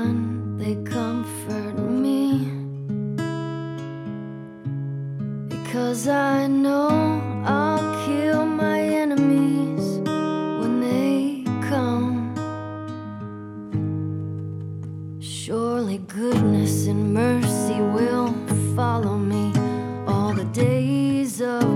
sun, they comfort me, because I know I'll kill my enemies when they come. Surely goodness and mercy will follow me all the days of